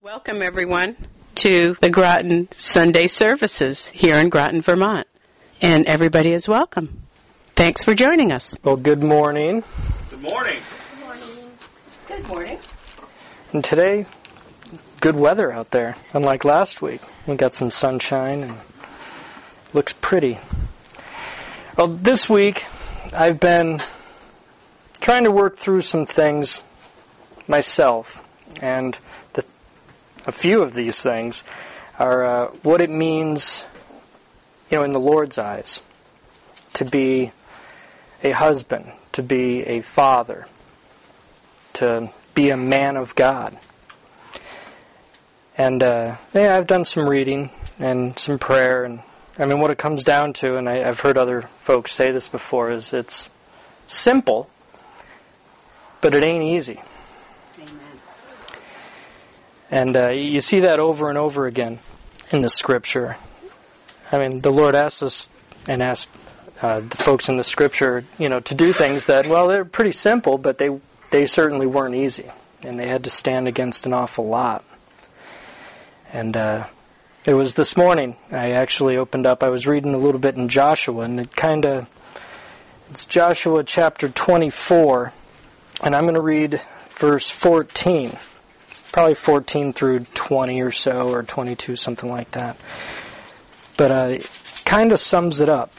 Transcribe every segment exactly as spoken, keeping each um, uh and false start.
Welcome, everyone, to the Groton Sunday services here in Groton, Vermont. And everybody is welcome. Thanks for joining us. Well, good morning. Good morning. Good morning. Good morning. And today, good weather out there, unlike last week. We got some sunshine and looks pretty. Well, this week, I've been trying to work through some things myself, and the, a few of these things are uh, what it means, you know, in the Lord's eyes, to be a husband, to be a father, to be a man of God. And uh, yeah, I've done some reading and some prayer, and I mean, what it comes down to, and I, I've heard other folks say this before, is it's simple, but it ain't easy. Amen. And uh, you see that over and over again in the Scripture. I mean, the Lord asks us and asks uh, the folks in the Scripture, you know, to do things that, well, they're pretty simple, but they they certainly weren't easy, and they had to stand against an awful lot. And uh, it was this morning I actually opened up. I was reading a little bit in Joshua, and it kind of it's Joshua chapter twenty-four, and I'm going to read verse fourteen. Probably fourteen through twenty or so, or twenty-two, something like that. But uh, it kind of sums it up.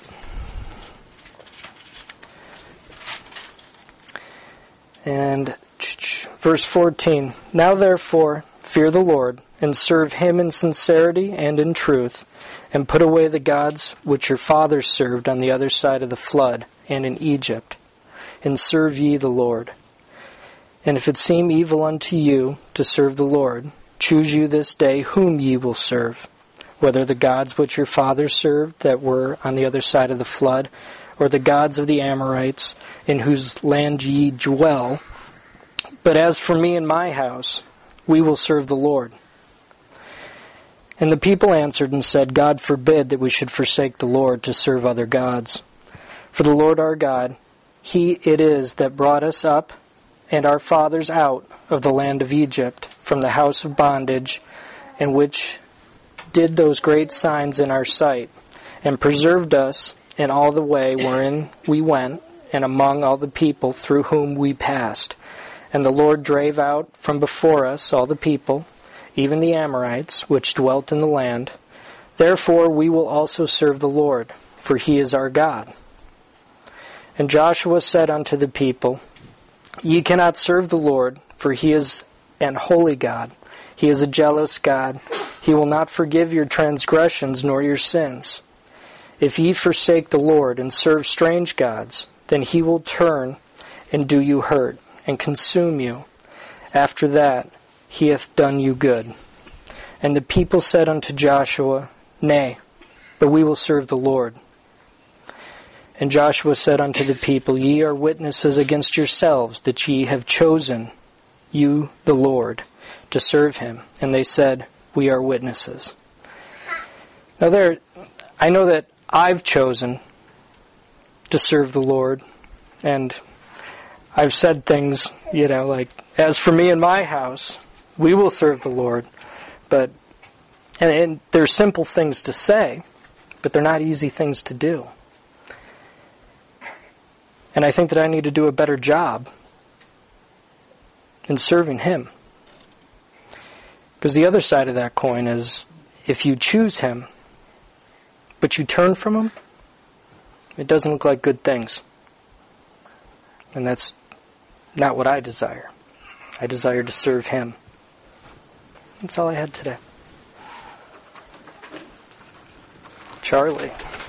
And verse fourteen, "Now therefore fear the Lord, and serve him in sincerity and in truth, and put away the gods which your fathers served on the other side of the flood and in Egypt, and serve ye the Lord. And if it seem evil unto you to serve the Lord, choose you this day whom ye will serve, whether the gods which your fathers served that were on the other side of the flood, or the gods of the Amorites, in whose land ye dwell. But as for me and my house, we will serve the Lord." And the people answered and said, "God forbid that we should forsake the Lord to serve other gods. For the Lord our God, He it is that brought us up and our fathers out of the land of Egypt from the house of bondage, and which did those great signs in our sight, and preserved us in all the way wherein we went, and among all the people through whom we passed. And the Lord drave out from before us all the people, even the Amorites, which dwelt in the land. Therefore we will also serve the Lord, for He is our God. And Joshua said unto the people, Ye cannot serve the Lord, for He is an holy God. He is a jealous God. He will not forgive your transgressions nor your sins. If ye forsake the Lord and serve strange gods, then He will turn and do you hurt, and consume you. After that He hath done you good. And the people said unto Joshua, Nay, but we will serve the Lord. And Joshua said unto the people, Ye are witnesses against yourselves that ye have chosen you the Lord to serve Him. And they said, We are witnesses. Now there, I know that I've chosen to serve the Lord, and I've said things, you know, like, as for me and my house, we will serve the Lord. But, and, and they're simple things to say, but they're not easy things to do. And I think that I need to do a better job in serving Him. Because the other side of that coin is, if you choose Him, but you turn from Him, it doesn't look like good things. And that's not what I desire. I desire to serve Him. That's all I had today. Charlie.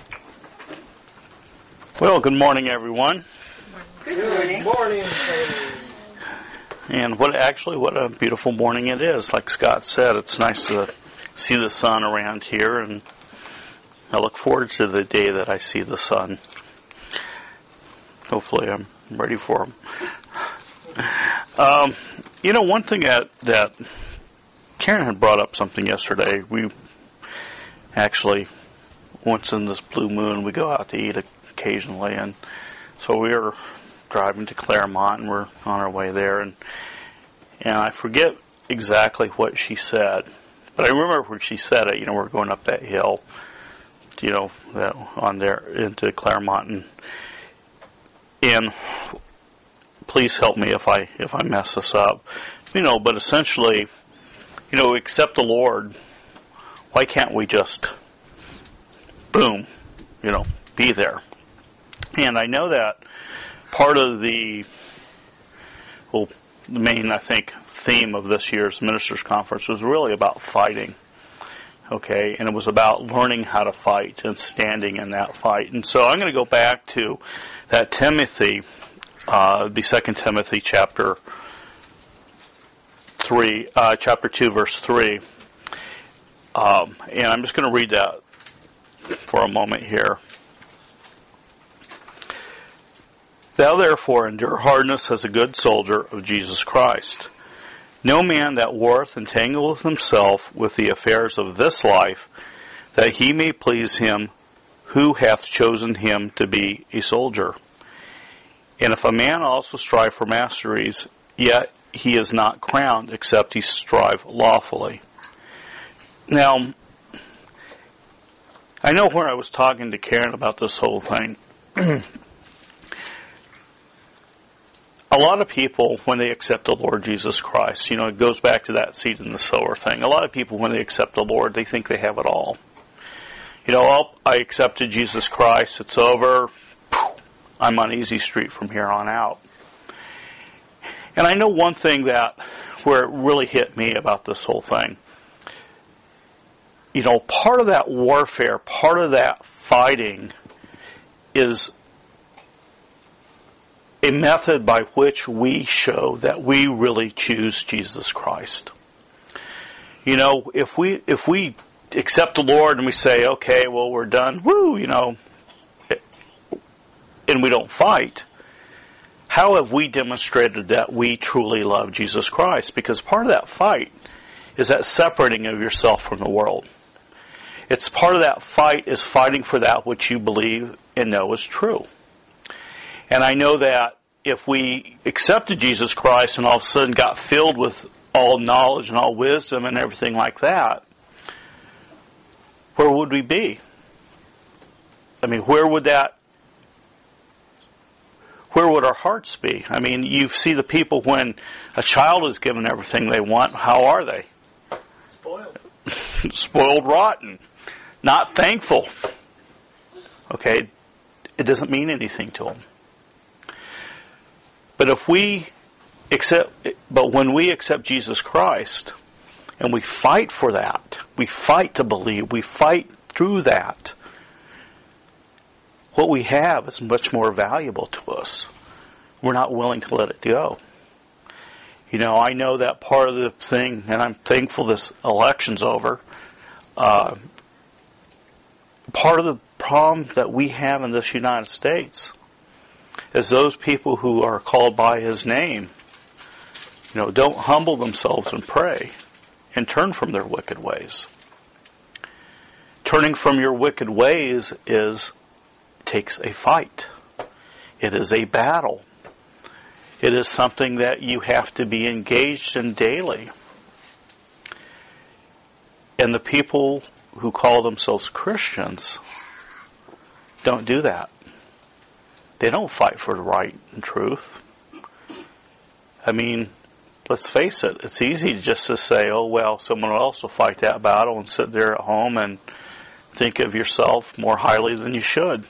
Well, good morning, everyone. Good morning. Good morning, Charlie. And what actually, what a beautiful morning it is. Like Scott said, it's nice to see the sun around here, and I look forward to the day that I see the sun. Hopefully I'm ready for him. Um, you know, one thing that, that Karen had brought up something yesterday. We actually, once in this blue moon, we go out to eat occasionally, and so we were driving to Claremont, and we're on our way there, and and I forget exactly what she said, but I remember when she said it. You know, we're going up that hill, you know, that, on there into Claremont, and, and please help me if I if I mess this up. You know, but essentially, you know, accept the Lord. Why can't we just, boom, you know, be there? And I know that part of the, well, the main, I think, theme of this year's Ministers' Conference was really about fighting, okay? And it was about learning how to fight and standing in that fight. And so I'm going to go back to that Timothy, uh, the Second Timothy chapter three, uh, chapter two, verse three. Um, and I'm just going to read that for a moment here. Thou therefore endure hardness as a good soldier of Jesus Christ. No man that warreth entangleth himself with the affairs of this life, that he may please him who hath chosen him to be a soldier. And if a man also strive for masteries, yet he is not crowned, except he strive lawfully. Now, I know when I was talking to Karen about this whole thing, a lot of people, when they accept the Lord Jesus Christ, you know, it goes back to that seed in the sower thing. A lot of people, when they accept the Lord, they think they have it all. You know, oh, I accepted Jesus Christ, it's over, I'm on easy street from here on out. And I know one thing that, where it really hit me about this whole thing, you know, part of that warfare, part of that fighting is a method by which we show that we really choose Jesus Christ. You know, if we if we accept the Lord and we say, okay, well, we're done, woo, you know, and we don't fight, how have we demonstrated that we truly love Jesus Christ? Because part of that fight is that separating of yourself from the world. It's part of that fight is fighting for that which you believe and know is true. And I know that if we accepted Jesus Christ and all of a sudden got filled with all knowledge and all wisdom and everything like that, where would we be? I mean, where would that, where would our hearts be? I mean, you see the people when a child is given everything they want, how are they? Spoiled. Spoiled rotten. Not thankful. Okay? It doesn't mean anything to them. But if we accept, but when we accept Jesus Christ, and we fight for that, we fight to believe, we fight through that, what we have is much more valuable to us. We're not willing to let it go. You know, I know that part of the thing, and I'm thankful this election's over, uh, part of the problem that we have in this United States is those people who are called by His name, you know, don't humble themselves and pray and turn from their wicked ways. Turning from your wicked ways is takes a fight. It is a battle. It is something that you have to be engaged in daily. And the people who call themselves Christians don't do that. They don't fight for the right and truth. I mean, let's face it, it's easy just to say, oh, well, someone else will fight that battle and sit there at home and think of yourself more highly than you should.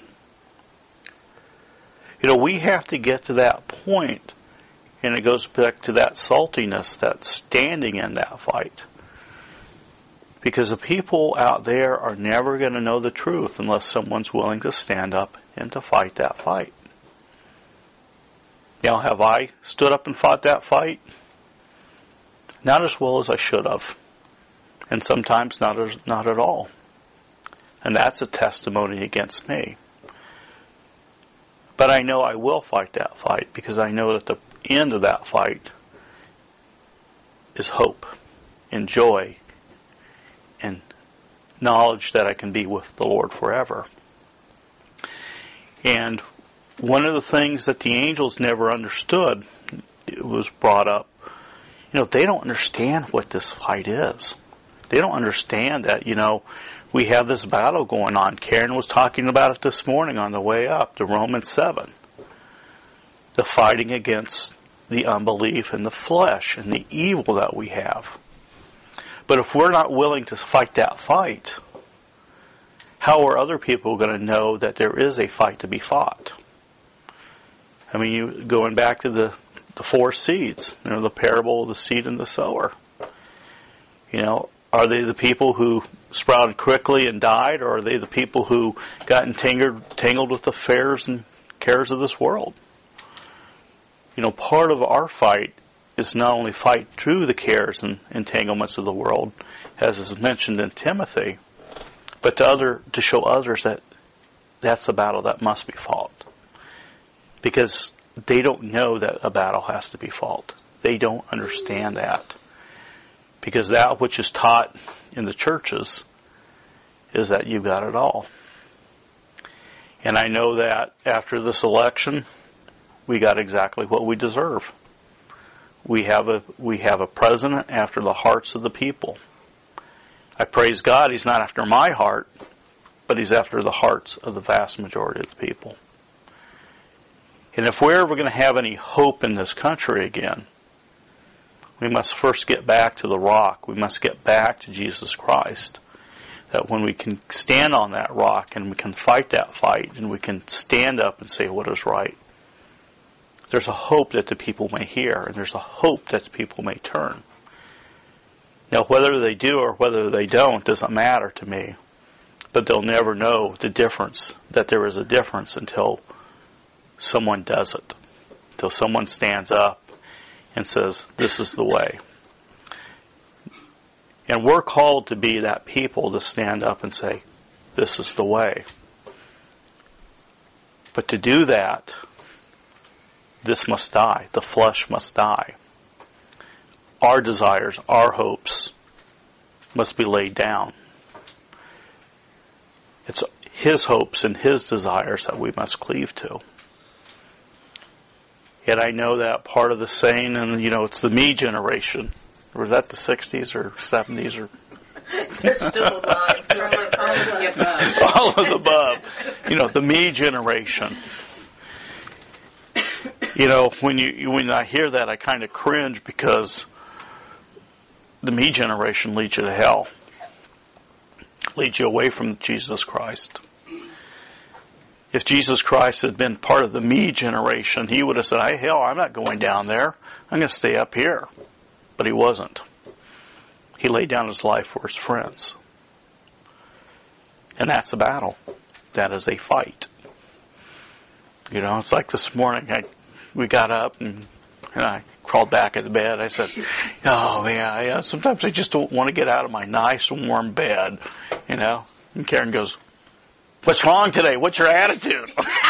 You know, we have to get to that point, and it goes back to that saltiness, that standing in that fight. Because the people out there are never going to know the truth unless someone's willing to stand up and to fight that fight. You know, have I stood up and fought that fight? Not as well as I should have. And sometimes not as, not at all. And that's a testimony against me. But I know I will fight that fight because I know that the end of that fight is hope and joy and knowledge that I can be with the Lord forever. And one of the things that the angels never understood, it was brought up you know, they don't understand what this fight is. They don't understand that, you know, we have this battle going on. Karen was talking about it this morning on the way up to Romans seven. The fighting against the unbelief and the flesh and the evil that we have. But if we're not willing to fight that fight, how are other people going to know that there is a fight to be fought? I mean, you going back to the, the four seeds, you know, the parable of the seed and the sower. You know, are they the people who sprouted quickly and died, or are they the people who got entangled, tangled with the affairs and cares of this world? You know, part of our fight is not only fight through the cares and entanglements of the world, as is mentioned in Timothy, but to other to show others that that's a battle that must be fought. Because they don't know that a battle has to be fought. They don't understand that. Because that which is taught in the churches is that you've got it all. And I know that after this election, we got exactly what we deserve. We have a we have a president after the hearts of the people. I praise God he's not after my heart, but he's after the hearts of the vast majority of the people. And if we're ever going to have any hope in this country again, we must first get back to the rock. We must get back to Jesus Christ. That when we can stand on that rock and we can fight that fight and we can stand up and say what is right, there's a hope that the people may hear, and there's a hope that the people may turn. Now, whether they do or whether they don't doesn't matter to me, but they'll never know the difference, that there is a difference until someone does it, until someone stands up and says, this is the way. And we're called to be that people to stand up and say, this is the way. But to do that, this must die. The flesh must die. Our desires, our hopes must be laid down. It's His hopes and His desires that we must cleave to. Yet I know that part of the saying, and you know, it's the me generation. Or was that the sixties or seventies or? They're still alive. They're all of the above. All of the above. You know, the me generation. You know, when you when I hear that, I kind of cringe because the me generation leads you to hell. Leads you away from Jesus Christ. If Jesus Christ had been part of the me generation, He would have said, hey, hell, I'm not going down there. I'm going to stay up here. But He wasn't. He laid down His life for His friends. And that's a battle. That is a fight. You know, it's like this morning, I, we got up and, and I crawled back into bed. I said, oh, yeah, yeah, sometimes I just don't want to get out of my nice warm bed, you know. And Karen goes, what's wrong today? What's your attitude?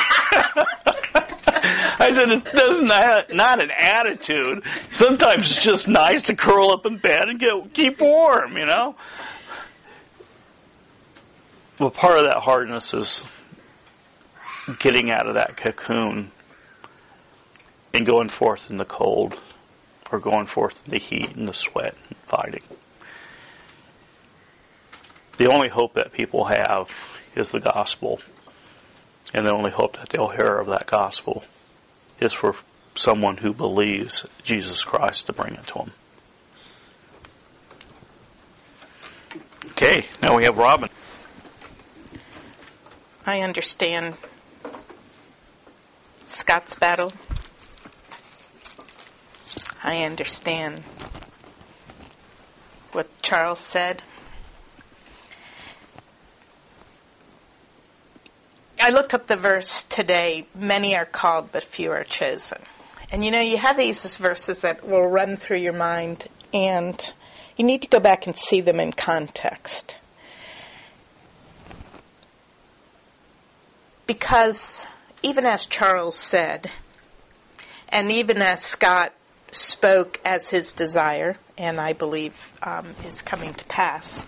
I said, it's not, not an attitude. Sometimes it's just nice to curl up in bed and get keep warm, you know. Well, part of that hardness is getting out of that cocoon and going forth in the cold, or going forth in the heat and the sweat and fighting. The only hope that people have is the gospel. And the only hope that they'll hear of that gospel is for someone who believes Jesus Christ to bring it to them. Okay, now we have Robin. I understand Scott's battle. I understand what Charles said. I looked up the verse today, many are called but few are chosen. And you know, you have these verses that will run through your mind, and you need to go back and see them in context. Because even as Charles said, and even as Scott spoke as his desire, and I believe um, is coming to pass,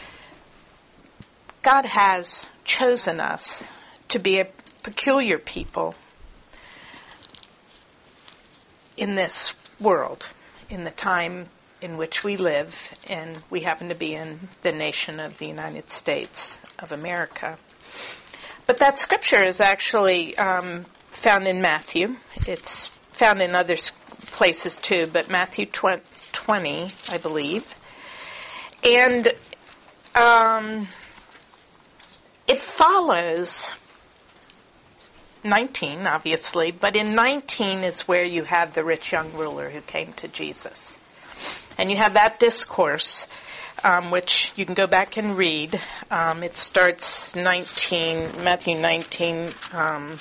God has chosen us to be a peculiar people in this world, in the time in which we live, and we happen to be in the nation of the United States of America. But that scripture is actually um, found in Matthew. It's found in other places too, but Matthew twenty, I believe. And um, it follows nineteen, obviously, but in nineteen is where you have the rich young ruler who came to Jesus. And you have that discourse, um, which you can go back and read. Um, it starts nineteen, Matthew nineteen, um,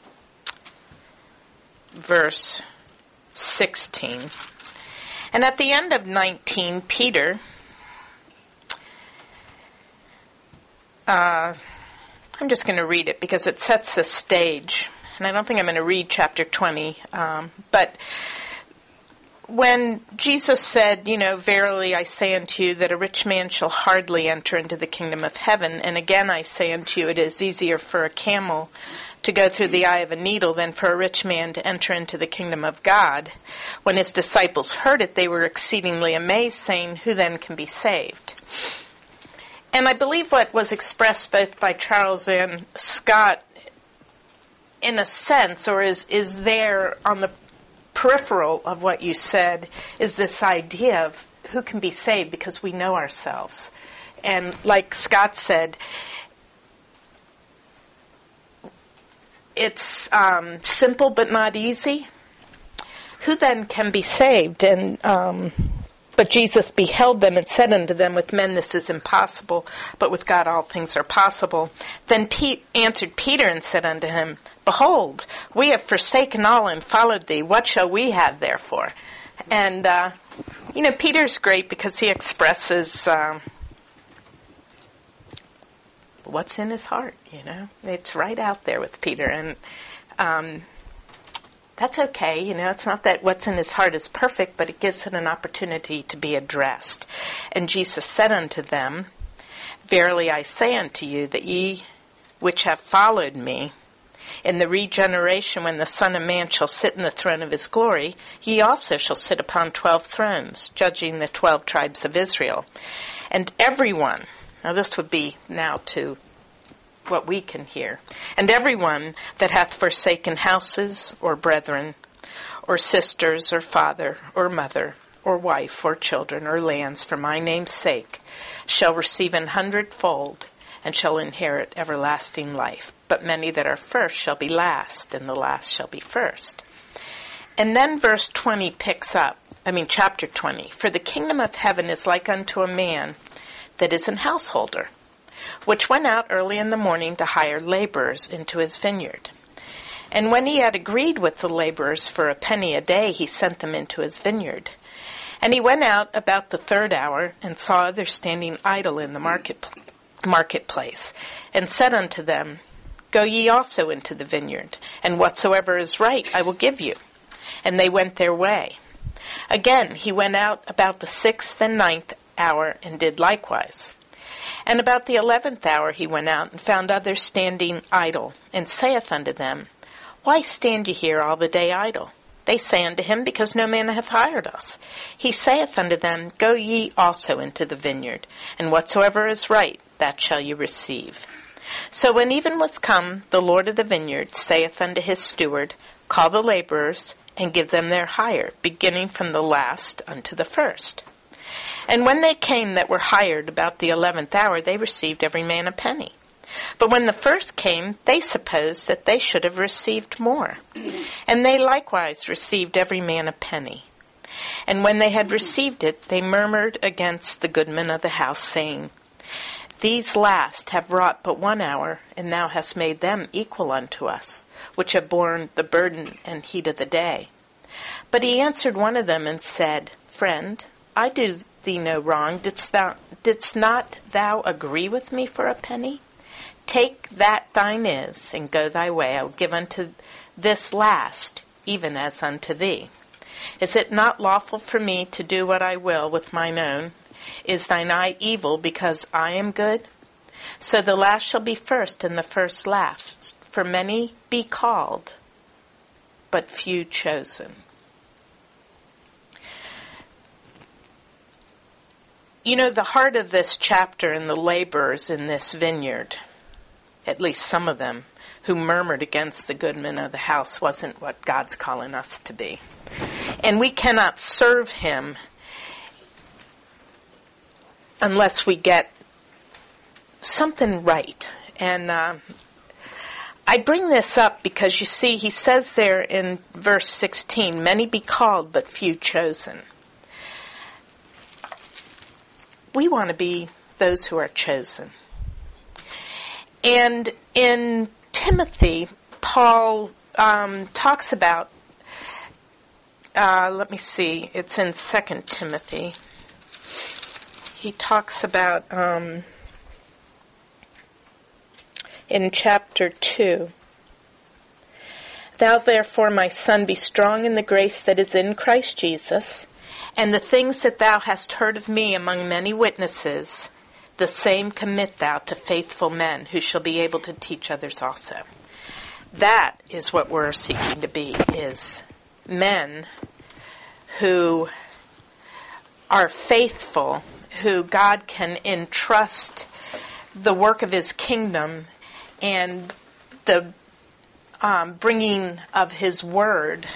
verse sixteen. And at the end of nineteen, Peter, uh, I'm just going to read it because it sets the stage. And I don't think I'm going to read chapter twenty, um, but when Jesus said, you know, verily I say unto you that a rich man shall hardly enter into the kingdom of heaven, and again I say unto you, it is easier for a camel to go through the eye of a needle than for a rich man to enter into the kingdom of God. When his disciples heard it, they were exceedingly amazed, saying, who then can be saved? And I believe what was expressed both by Charles and Scott, in a sense, or is, is there on the peripheral of what you said, is this idea of who can be saved because we know ourselves. And like Scott said, it's um, simple but not easy. Who then can be saved? And um, but Jesus beheld them and said unto them, with men this is impossible, but with God all things are possible. Then Pete answered Peter and said unto him, behold, we have forsaken all and followed thee. What shall we have therefore? And, uh, you know, Peter's great because he expresses um, what's in his heart, you know. It's right out there with Peter. And um, that's okay, you know. It's not that what's in his heart is perfect, but it gives it an opportunity to be addressed. And Jesus said unto them, verily I say unto you that ye which have followed me, in the regeneration, when the Son of Man shall sit in the throne of his glory, ye also shall sit upon twelve thrones, judging the twelve tribes of Israel. And everyone, now this would be now to what we can hear, and everyone that hath forsaken houses, or brethren, or sisters, or father, or mother, or wife, or children, or lands, for my name's sake, shall receive an hundredfold, and shall inherit everlasting life. But many that are first shall be last, and the last shall be first. And then verse twenty picks up, I mean chapter twenty. For the kingdom of heaven is like unto a man that is an householder, which went out early in the morning to hire laborers into his vineyard. And when he had agreed with the laborers for a penny a day, he sent them into his vineyard. And he went out about the third hour, and saw others standing idle in the market, marketplace, and said unto them, go ye also into the vineyard, and whatsoever is right I will give you. And they went their way. Again he went out about the sixth and ninth hour, and did likewise. And about the eleventh hour he went out, and found others standing idle, and saith unto them, why stand ye here all the day idle? They say unto him, because no man hath hired us. He saith unto them, go ye also into the vineyard, and whatsoever is right, that shall ye receive. So when even was come, the Lord of the vineyard saith unto his steward, call the laborers, and give them their hire, beginning from the last unto the first. And when they came that were hired about the eleventh hour, they received every man a penny. But when the first came, they supposed that they should have received more. And they likewise received every man a penny. And when they had received it, they murmured against the goodman of the house, saying, these last have wrought but one hour, and thou hast made them equal unto us, which have borne the burden and heat of the day. But he answered one of them and said, friend, I do thee no wrong. Didst thou, didst not thou agree with me for a penny? Take that thine is, and go thy way. I will give unto this last, even as unto thee. Is it not lawful for me to do what I will with mine own? Is thine eye evil because I am good? So the last shall be first, and the first last. For many be called, but few chosen. You know, the heart of this chapter and the laborers in this vineyard, at least some of them, who murmured against the goodman of the house, wasn't what God's calling us to be. And we cannot serve him unless we get something right. And uh, I bring this up because, you see, he says there in verse sixteen, many be called, but few chosen. We want to be those who are chosen. And in Timothy, Paul um, talks about, uh, let me see, it's in Second Timothy. He talks about, um, in chapter two, thou therefore, my son, be strong in the grace that is in Christ Jesus, and the things that thou hast heard of me among many witnesses, the same commit thou to faithful men who shall be able to teach others also. That is what we're seeking to be, is men who are faithful, who God can entrust the work of his kingdom and the um, bringing of his word.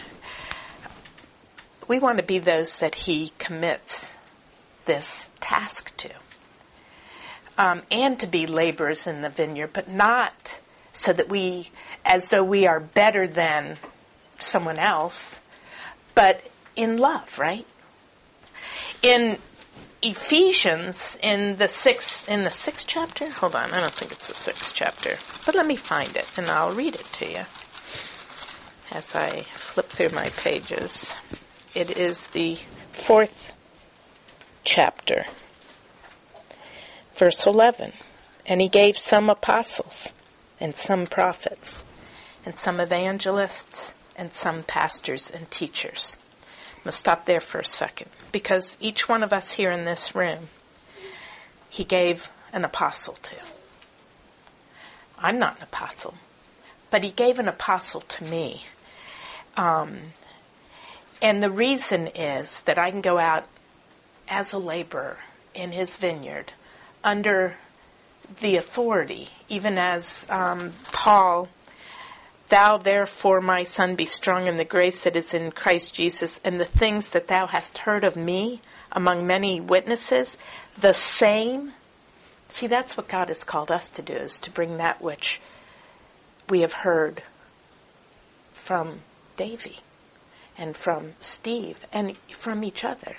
We want to be those that he commits this task to. Um, and to be laborers in the vineyard, but not so that we, as though we are better than someone else, but in love, right? In Ephesians, in the sixth, in the sixth chapter, hold on, I don't think it's the sixth chapter, but let me find it and I'll read it to you as I flip through my pages. It is the fourth chapter. Verse eleven, and he gave some apostles, and some prophets, and some evangelists, and some pastors and teachers. I'm going to stop there for a second, because each one of us here in this room, he gave an apostle to. I'm not an apostle, but he gave an apostle to me. Um, and the reason is that I can go out as a laborer in his vineyard, under the authority, even as um, Paul, thou therefore, my son, be strong in the grace that is in Christ Jesus, and the things that thou hast heard of me among many witnesses, the same. See, that's what God has called us to do, is to bring that which we have heard from Davy and from Steve and from each other,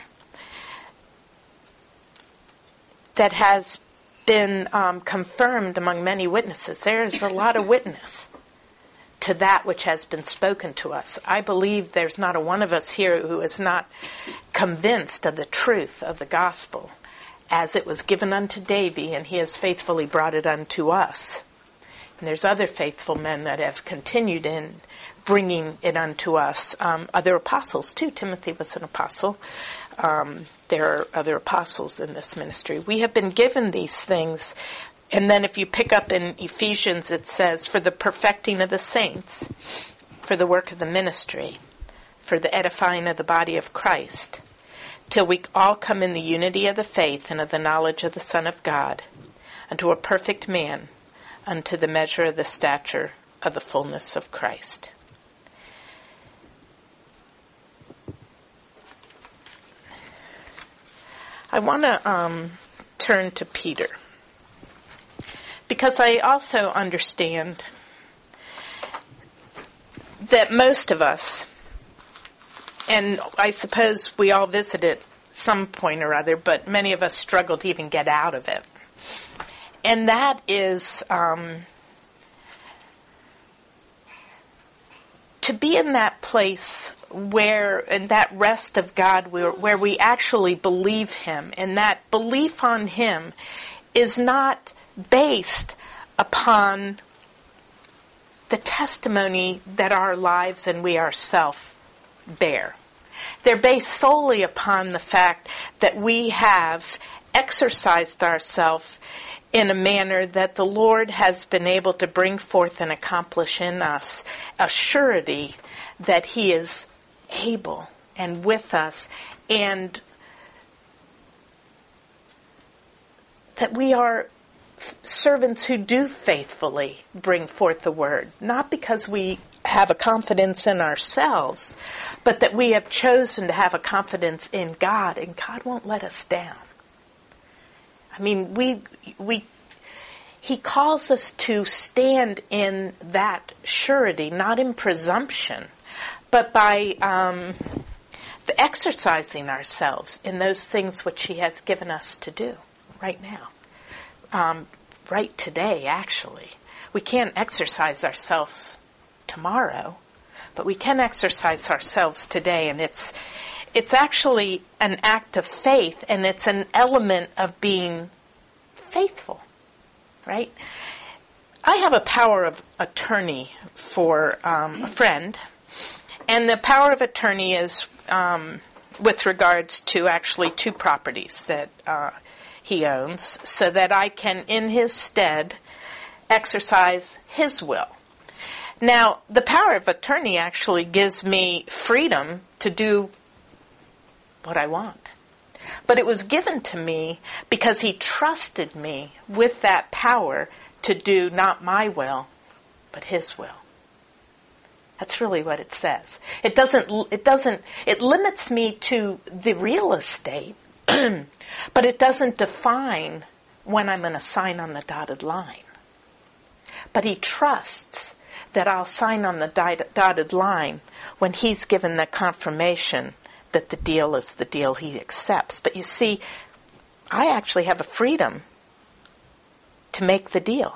that has been um, confirmed among many witnesses. There is a lot of witness to that which has been spoken to us. I believe there's not a one of us here who is not convinced of the truth of the gospel as it was given unto Davy, and he has faithfully brought it unto us. And there's other faithful men that have continued in bringing it unto us. Um, other apostles, too. Timothy was an apostle. Um, there are other apostles in this ministry. We have been given these things. And then if you pick up in Ephesians, it says, for the perfecting of the saints, for the work of the ministry, for the edifying of the body of Christ, till we all come in the unity of the faith and of the knowledge of the Son of God, unto a perfect man, unto the measure of the stature of the fullness of Christ. I want to um, turn to Peter, because I also understand that most of us, and I suppose we all visit it some point or other, but many of us struggle to even get out of it. And that is um, to be in that place where, in that rest of God, where, where we actually believe him, and that belief on him is not based upon the testimony that our lives and we ourselves bear. They're based solely upon the fact that we have exercised ourselves in a manner that the Lord has been able to bring forth and accomplish in us a surety that he is able and with us. And that we are servants who do faithfully bring forth the word, not because we have a confidence in ourselves, but that we have chosen to have a confidence in God, and God won't let us down. I mean, we we He calls us to stand in that surety, not in presumption, but by um, the exercising ourselves in those things which He has given us to do right now. Um, right today, actually. We can't exercise ourselves tomorrow, but we can exercise ourselves today, and it's it's actually an act of faith, and it's an element of being faithful, right? I have a power of attorney for um, a friend, and the power of attorney is um, with regards to actually two properties that uh, he owns, so that I can, in his stead, exercise his will. Now, the power of attorney actually gives me freedom to do what I want. But it was given to me because he trusted me with that power to do not my will, but his will. That's really what it says. It doesn't, it doesn't, it limits me to the real estate, but it doesn't define when I'm going to sign on the dotted line. But he trusts that I'll sign on the dotted line when he's given the confirmation that the deal is the deal he accepts. But you see, I actually have a freedom to make the deal.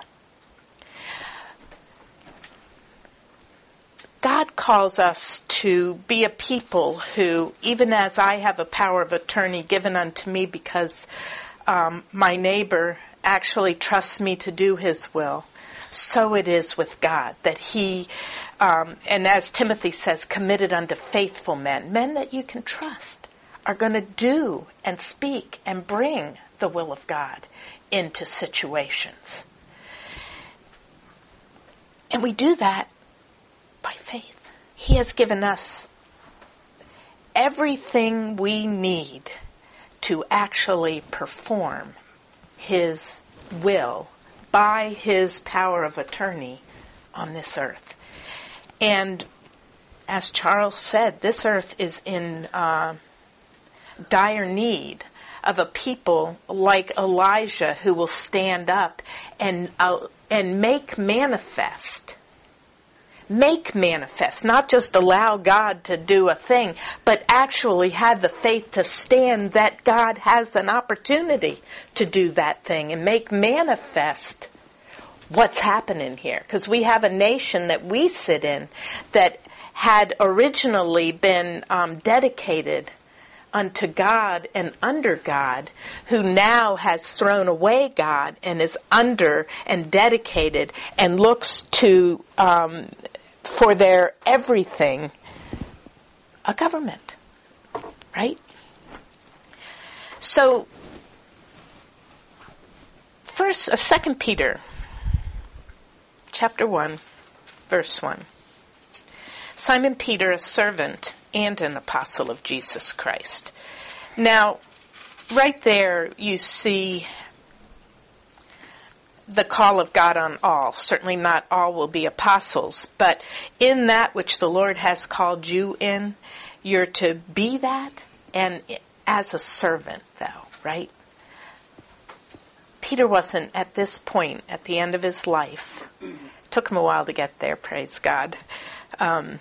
God calls us to be a people who, even as I have a power of attorney given unto me because um, my neighbor actually trusts me to do his will, so it is with God, that he, um, and as Timothy says, committed unto faithful men, men that you can trust, are going to do and speak and bring the will of God into situations. And we do that by faith. He has given us everything we need to actually perform his will by his power of attorney on this earth. And as Charles said, this earth is in uh, dire need of a people like Elijah who will stand up and uh, and make manifest Make manifest, not just allow God to do a thing, but actually have the faith to stand that God has an opportunity to do that thing and make manifest what's happening here. Because we have a nation that we sit in that had originally been um, dedicated unto God and under God, who now has thrown away God and is under and dedicated and looks to um, for their everything a government, right? So, first, uh, Second Peter, chapter one, verse one. Simon Peter, a servant and an apostle of Jesus Christ. Now, right there you see the call of God on all. Certainly not all will be apostles, but in that which the Lord has called you in, you're to be that, and as a servant, though, right? Peter wasn't at this point, at the end of his life. Took him a while to get there, praise God. Um,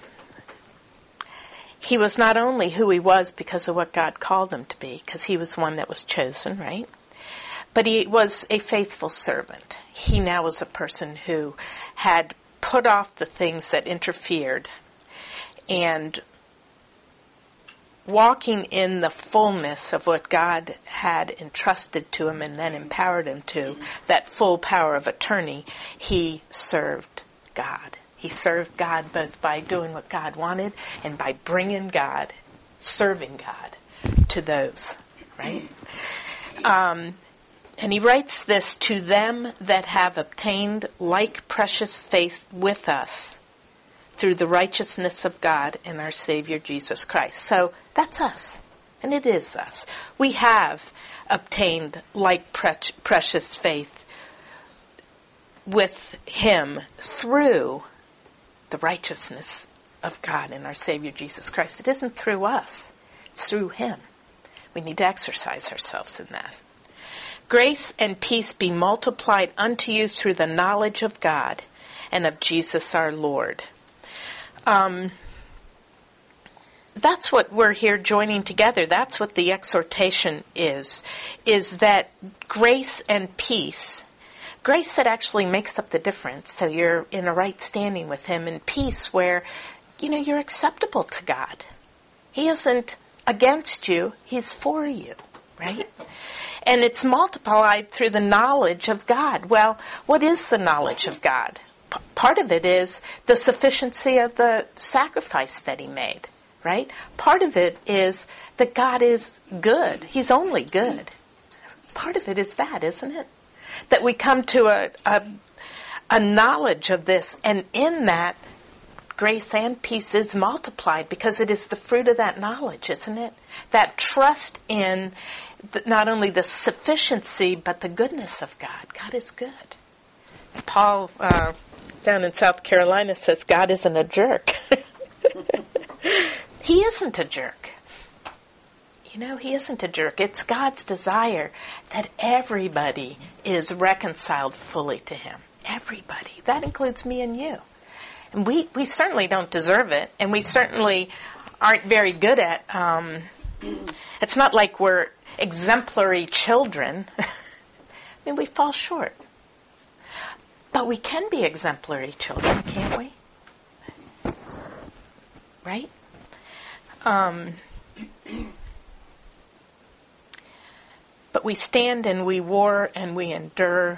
he was not only who he was because of what God called him to be, because he was one that was chosen, right? But he was a faithful servant. He now was a person who had put off the things that interfered and walking in the fullness of what God had entrusted to him and then empowered him to, that full power of attorney, he served God. He served God both by doing what God wanted and by bringing God, serving God to those, right? Um, and he writes this to them that have obtained like precious faith with us through the righteousness of God and our Savior Jesus Christ. So that's us. and it is us. We have obtained like pre- precious faith with him through the righteousness of God in our Savior Jesus Christ. It isn't through us. It's through him. We need to exercise ourselves in that. Grace and peace be multiplied unto you through the knowledge of God and of Jesus our Lord. Um, that's what we're here joining together. That's what the exhortation is, is that grace and peace, grace that actually makes up the difference, so you're in a right standing with him, and peace where, you know, you're acceptable to God. He isn't against you, he's for you, right? And it's multiplied through the knowledge of God. Well, what is the knowledge of God? P- part of it is the sufficiency of the sacrifice that he made, right? Part of it is that God is good. He's only good. Part of it is that, isn't it? That we come to a, a, a knowledge of this, and in that, grace and peace is multiplied because it is the fruit of that knowledge, isn't it? That trust in the, not only the sufficiency, but the goodness of God. God is good. Paul, uh, down in South Carolina, says God isn't a jerk. He isn't a jerk. You know, he isn't a jerk. It's God's desire that everybody is reconciled fully to him. Everybody. That includes me and you. And we, we certainly don't deserve it, and we certainly aren't very good at, um, it's not like we're exemplary children. I mean, we fall short. But we can be exemplary children, can't we? Right? Um, but we stand and we war and we endure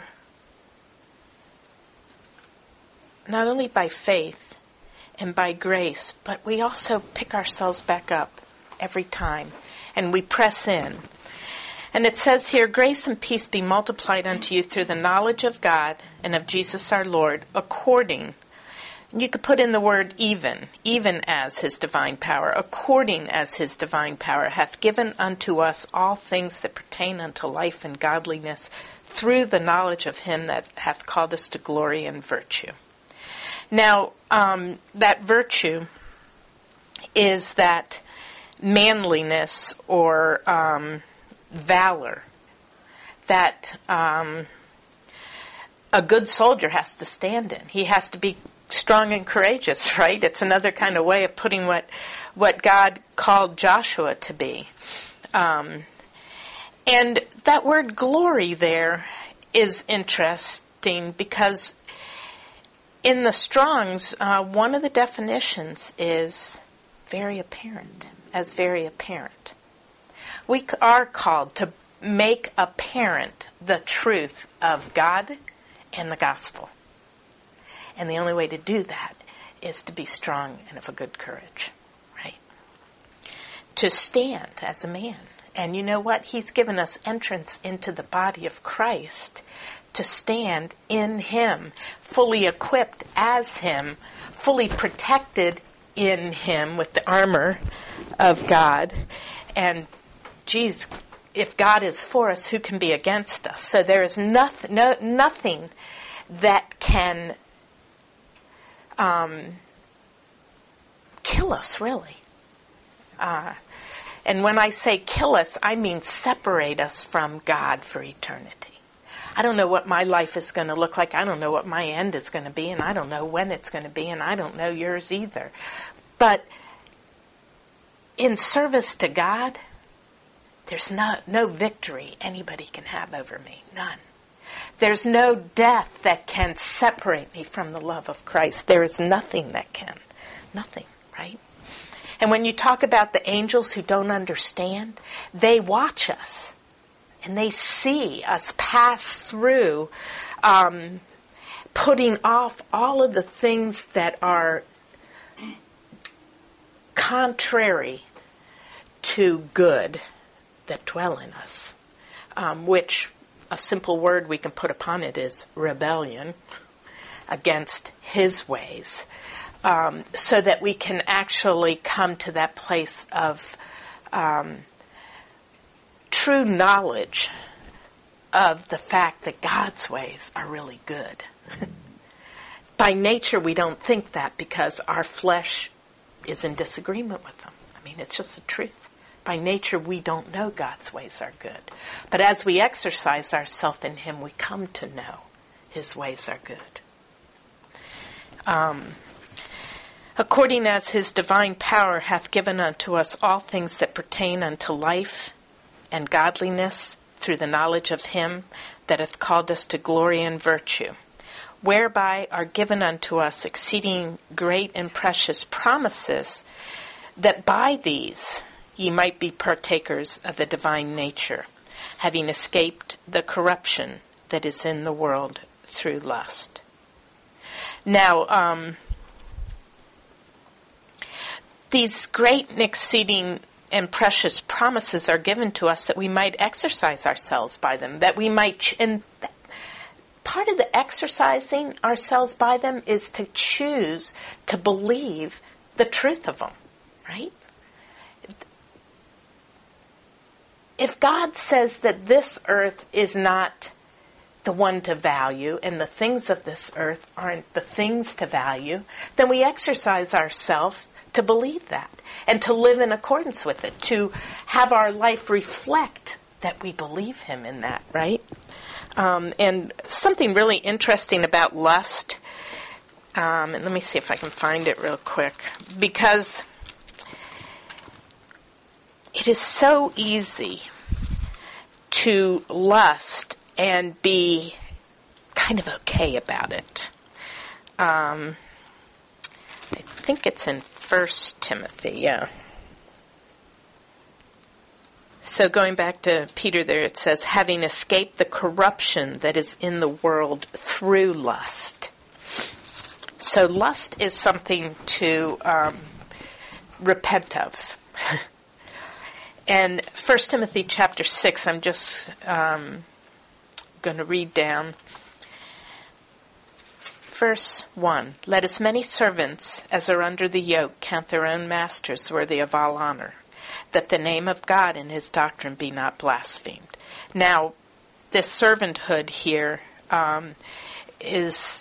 not only by faith and by grace, but we also pick ourselves back up every time, and we press in. And it says here, grace and peace be multiplied unto you through the knowledge of God and of Jesus our Lord, according, you could put in the word even, even as his divine power, according as his divine power hath given unto us all things that pertain unto life and godliness, through the knowledge of him that hath called us to glory and virtue. Now, um, that virtue is that manliness or um, valor that um, a good soldier has to stand in. He has to be strong and courageous, right? It's another kind of way of putting what what God called Joshua to be. Um, and that word glory there is interesting because in the Strong's, uh, one of the definitions is very apparent, as very apparent. We are called to make apparent the truth of God and the gospel. And the only way to do that is to be strong and of a good courage, right? To stand as a man. And you know what? He's given us entrance into the body of Christ to stand in him, fully equipped as him, fully protected in him with the armor of God. And, geez, if God is for us, who can be against us? So there is nothing, no, nothing that can um, kill us, really. Uh, and when I say kill us, I mean separate us from God for eternity. I don't know what my life is going to look like. I don't know what my end is going to be, and I don't know when it's going to be, and I don't know yours either. But in service to God, there's no, no victory anybody can have over me. None. There's no death that can separate me from the love of Christ. There is nothing that can. Nothing, right? And when you talk about the angels who don't understand, they watch us. And they see us pass through, um, putting off all of the things that are contrary to good that dwell in us, um, which a simple word we can put upon it is rebellion against his ways, um, so that we can actually come to that place of um, true knowledge of the fact that God's ways are really good. By nature, we don't think that because our flesh is in disagreement with them. I mean, it's just the truth. By nature, we don't know God's ways are good. But as we exercise ourselves in Him, we come to know His ways are good. Um, according as His divine power hath given unto us all things that pertain unto life and godliness, through the knowledge of Him that hath called us to glory and virtue, whereby are given unto us exceeding great and precious promises, that by these ye might be partakers of the divine nature, having escaped the corruption that is in the world through lust. Now, um, these great and exceeding and precious promises are given to us that we might exercise ourselves by them, that we might, ch- and th- part of the exercising ourselves by them is to choose to believe the truth of them, right? If God says that this earth is not the one to value and the things of this earth aren't the things to value, then we exercise ourselves to believe that and to live in accordance with it, to have our life reflect that we believe Him in that, right? Um, and something really interesting about lust, um, and let me see if I can find it real quick, because it is so easy to lust and be kind of okay about it. Um, I think it's in First Timothy, yeah. So going back to Peter there, it says, having escaped the corruption that is in the world through lust. So lust is something to um, repent of. And First Timothy chapter six, I'm just um, going to read down. Verse one, let as many servants as are under the yoke count their own masters worthy of all honor, that the name of God and His doctrine be not blasphemed. Now, this servanthood here um, is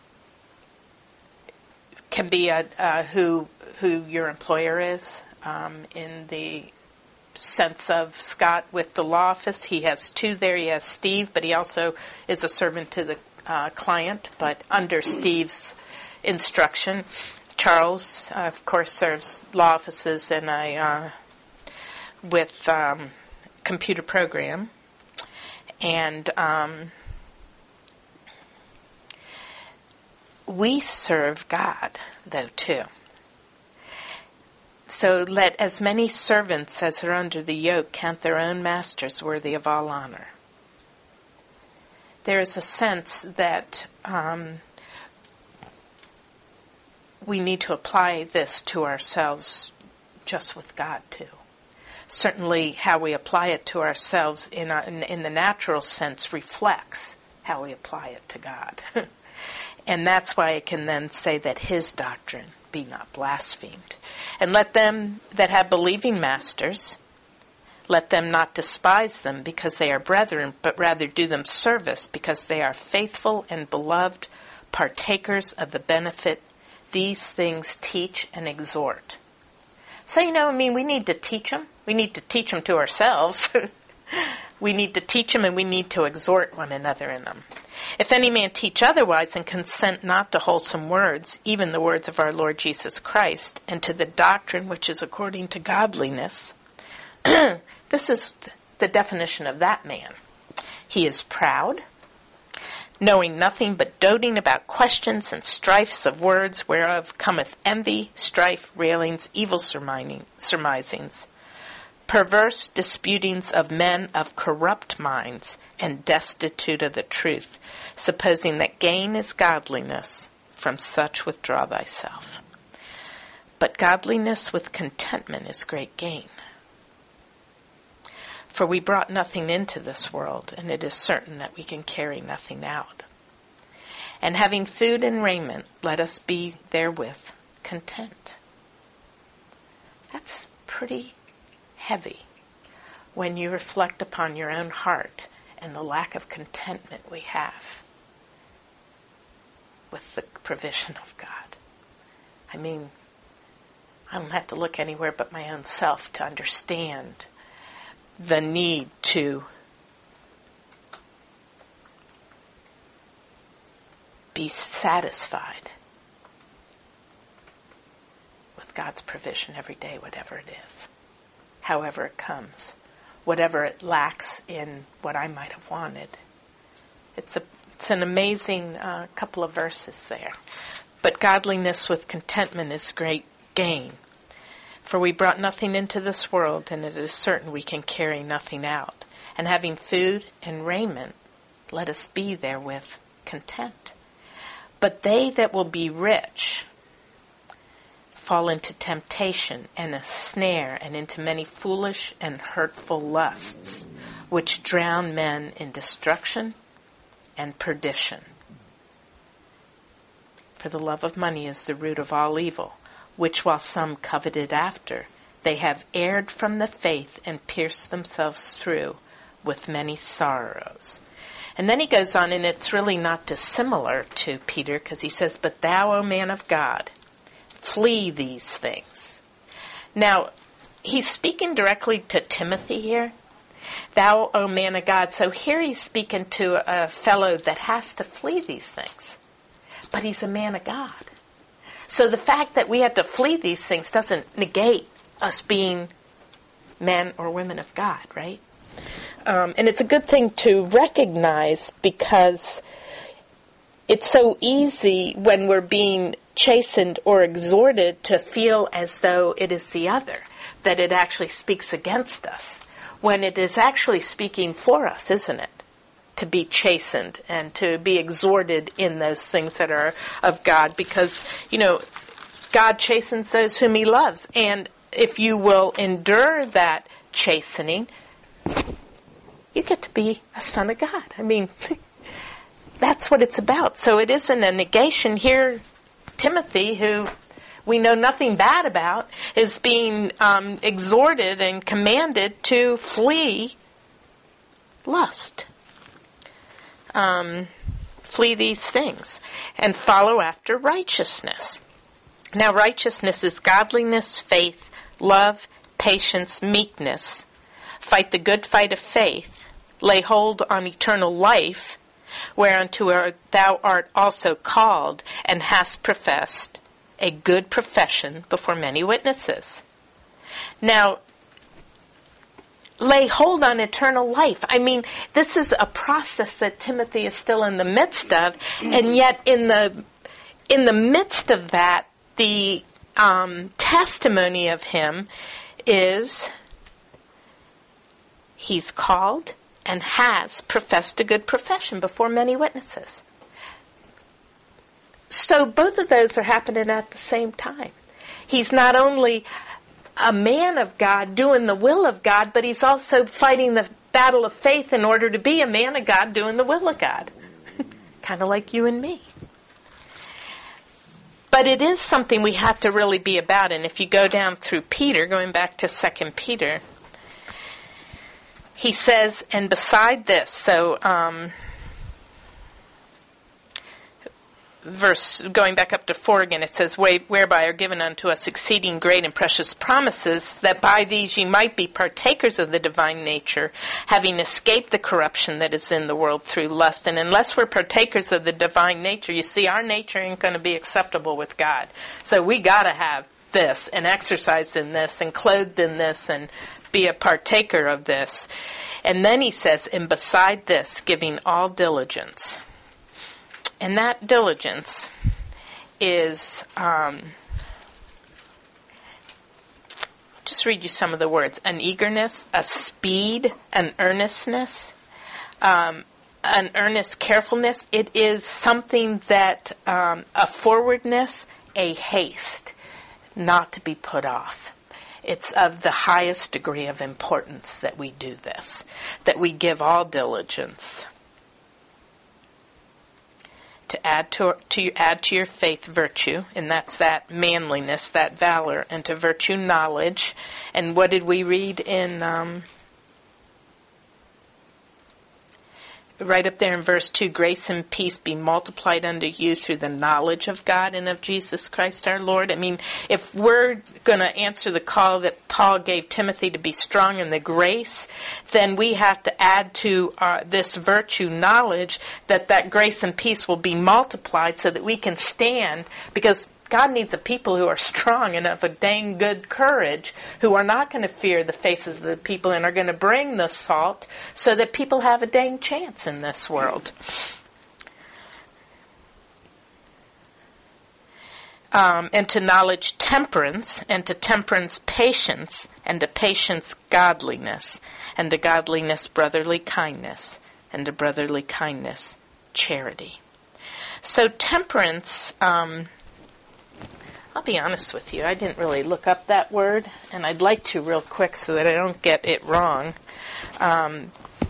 can be a, uh, who who your employer is, um, in the sense of Scott with the law office. He has two there. He has Steve, but he also is a servant to the uh, client, but under Steve's instruction. Charles, uh, of course, serves law offices in a uh, with um, computer program, and um, we serve God, though, too. So let as many servants as are under the yoke count their own masters worthy of all honor. There is a sense that um, we need to apply this to ourselves just with God, too. Certainly how we apply it to ourselves in, a, in, in the natural sense reflects how we apply it to God. And that's why I can then say that His doctrine be not blasphemed. And let them that have believing masters, let them not despise them because they are brethren, but rather do them service because they are faithful and beloved, partakers of the benefit these things teach and exhort. So, you know, I mean, we need to teach them. We need to teach them to ourselves. We need to teach them and we need to exhort one another in them. If any man teach otherwise and consent not to wholesome words, even the words of our Lord Jesus Christ, and to the doctrine which is according to godliness, this is the definition of that man. He is proud, knowing nothing but doting about questions and strifes of words, whereof cometh envy, strife, railings, evil surmisings, perverse disputings of men of corrupt minds, and destitute of the truth, supposing that gain is godliness. From such withdraw thyself. But godliness with contentment is great gain. For we brought nothing into this world, and it is certain that we can carry nothing out. And having food and raiment, let us be therewith content. That's pretty heavy. when you reflect upon your own heart and the lack of contentment we have with the provision of God. I mean, I don't have to look anywhere but my own self to understand the need to be satisfied with God's provision every day, whatever it is, however it comes, whatever it lacks in what I might have wanted. It's a it's an amazing uh, couple of verses there. But godliness with contentment is great gain. For we brought nothing into this world, and it is certain we can carry nothing out. And having food and raiment, let us be therewith content. But they that will be rich fall into temptation and a snare, and into many foolish and hurtful lusts, which drown men in destruction and perdition. For the love of money is the root of all evil, which while some coveted after, they have erred from the faith and pierced themselves through with many sorrows. And then he goes on, and it's really not dissimilar to Peter, because he says, but thou, O man of God, flee these things. Now, he's speaking directly to Timothy here. Thou, O man of God. So here he's speaking to a fellow that has to flee these things. But he's a man of God. So the fact that we have to flee these things doesn't negate us being men or women of God, right? Um, and it's a good thing to recognize, because it's so easy when we're being chastened or exhorted to feel as though it is the other, that it actually speaks against us, when it is actually speaking for us, isn't it? To be chastened and to be exhorted in those things that are of God, because, you know, God chastens those whom he loves. And if you will endure that chastening, you get to be a son of God. I mean, that's what it's about. So it isn't a negation here. Timothy, who we know nothing bad about, is being um, exhorted and commanded to flee lust. Um, flee these things and follow after righteousness. Now, righteousness is godliness, faith, love, patience, meekness. Fight the good fight of faith. Lay hold on eternal life, whereunto thou art also called, and hast professed a good profession before many witnesses. Now, lay hold on eternal life. I mean, this is a process that Timothy is still in the midst of, and yet in the in the midst of that, the um, testimony of him is he's called and has professed a good profession before many witnesses. So both of those are happening at the same time. He's not only a man of God doing the will of God, but he's also fighting the battle of faith in order to be a man of God doing the will of God. Kind of like you and me. But it is something we have to really be about. And if you go down through Peter, going back to Second Peter, he says, and beside this, so um, verse, going back up to four again, it says, whereby are given unto us exceeding great and precious promises, that by these ye might be partakers of the divine nature, having escaped the corruption that is in the world through lust. And unless we're partakers of the divine nature, you see, our nature ain't going to be acceptable with God. So we got to have this, and exercise in this, and clothed in this, and be a partaker of this. And then he says, and beside this, giving all diligence. And that diligence is, um, just read you some of the words, an eagerness, a speed, an earnestness, um, an earnest carefulness. It is something that, um, a forwardness, a haste, not to be put off. It's of the highest degree of importance that we do this, that we give all diligence. To add to, to add to your faith virtue, and that's that manliness, that valor, and to virtue knowledge. And what did we read in um, right up there in verse two, grace and peace be multiplied unto you through the knowledge of God and of Jesus Christ our Lord. I mean, if we're going to answer the call that Paul gave Timothy to be strong in the grace, then we have to add to uh, this virtue knowledge that that grace and peace will be multiplied so that we can stand, because God needs a people who are strong and of a dang good courage, who are not going to fear the faces of the people and are going to bring the salt so that people have a dang chance in this world. Um, and to knowledge temperance, and to temperance patience, and to patience godliness, and to godliness brotherly kindness, and to brotherly kindness charity. So temperance... Um, I'll be honest with you, I didn't really look up that word, and I'd like to real quick so that I don't get it wrong. Um,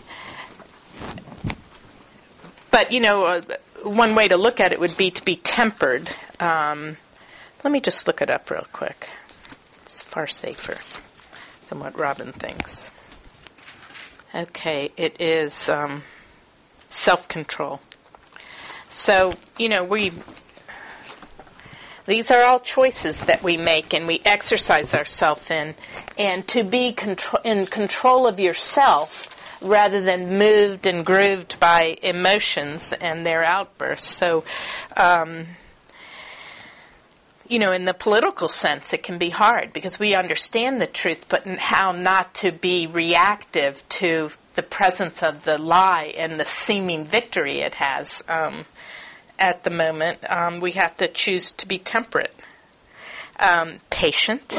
but, you know, uh, one way to look at it would be to be tempered. Um, let me just look it up real quick. It's far safer than what Robin thinks. Okay, it is um, self-control. So, you know, we... These are all choices that we make and we exercise ourselves in. And to be contro- in control of yourself rather than moved and grooved by emotions and their outbursts. So, um, you know, in the political sense, it can be hard because we understand the truth, but how not to be reactive to the presence of the lie and the seeming victory it has. Um At the moment, um, we have to choose to be temperate, um, patient.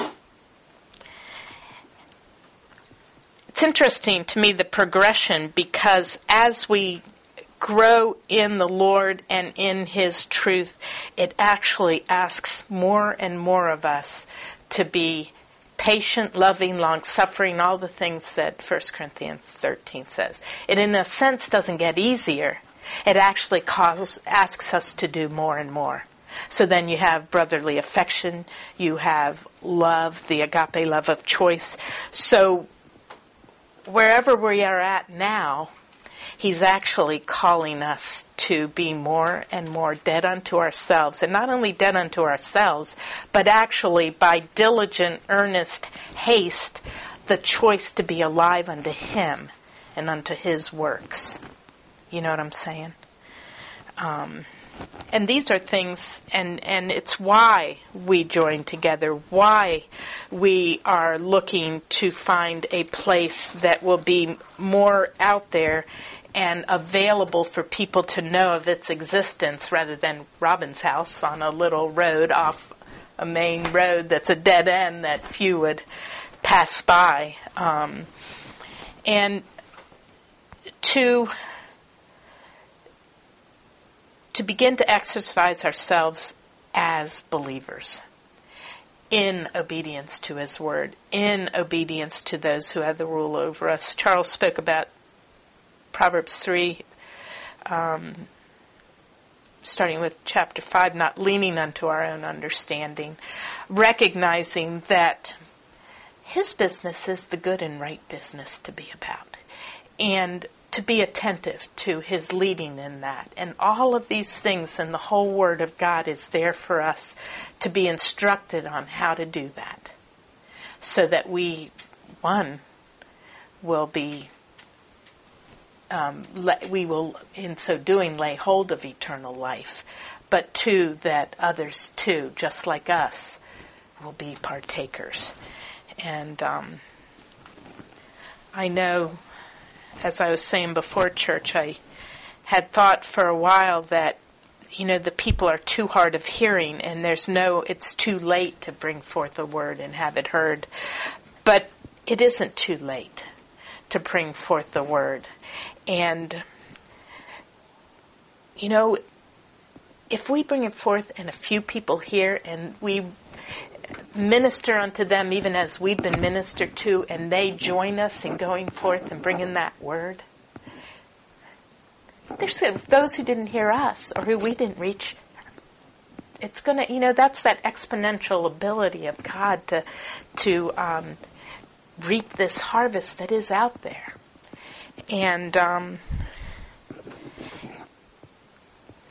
It's interesting to me, the progression, because as we grow in the Lord and in His truth, it actually asks more and more of us to be patient, loving, long-suffering, all the things that First Corinthians thirteen says. It, in a sense, doesn't get easier. It actually causes, asks us to do more and more. So then you have brotherly affection, you have love, the agape love of choice. So wherever we are at now, He's actually calling us to be more and more dead unto ourselves. And not only dead unto ourselves, but actually by diligent, earnest haste, the choice to be alive unto Him and unto His works. You know what I'm saying? Um, and these are things, and, and it's why we join together, why we are looking to find a place that will be more out there and available for people to know of its existence rather than Robin's house on a little road off a main road that's a dead end that few would pass by. Um, and to... to begin to exercise ourselves as believers in obedience to His Word, in obedience to those who have the rule over us. Charles spoke about Proverbs three, um, starting with chapter five, not leaning unto our own understanding, recognizing that His business is the good and right business to be about, and to be attentive to His leading in that. And all of these things and the whole Word of God is there for us to be instructed on how to do that. So that we, one, will be, um, le- we will, in so doing, lay hold of eternal life. But two, that others too, just like us, will be partakers. And um, I know, as I was saying before church, I had thought for a while that, you know, the people are too hard of hearing and there's no, it's too late to bring forth a word and have it heard. But it isn't too late to bring forth the word. And, you know, if we bring it forth and a few people hear and we minister unto them even as we've been ministered to, and they join us in going forth and bringing that word. There's those who didn't hear us or who we didn't reach. It's going to, you know, that's that exponential ability of God to to um, reap this harvest that is out there. And um,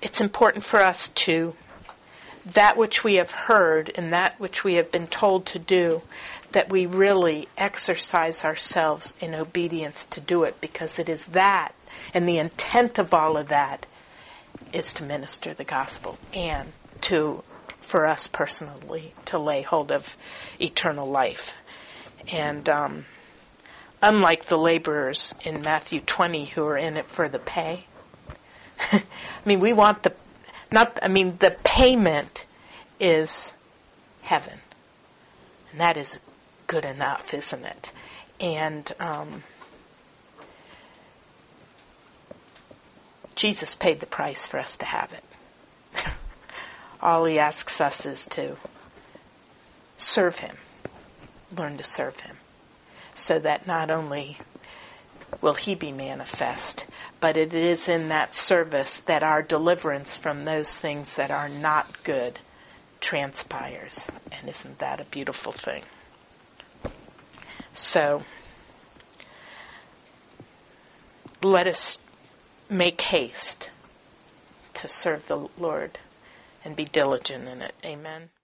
it's important for us to, that which we have heard and that which we have been told to do, that we really exercise ourselves in obedience to do it, because it is that, and the intent of all of that is to minister the gospel and to, for us personally, to lay hold of eternal life. And um, unlike the laborers in Matthew twenty who are in it for the pay, I mean, we want the, not, I mean, the payment is heaven. And that is good enough, isn't it? And um, Jesus paid the price for us to have it. All he asks us is to serve him, learn to serve him, so that not only will he be manifest, but it is in that service that our deliverance from those things that are not good transpires. And isn't that a beautiful thing? So, let us make haste to serve the Lord and be diligent in it. Amen.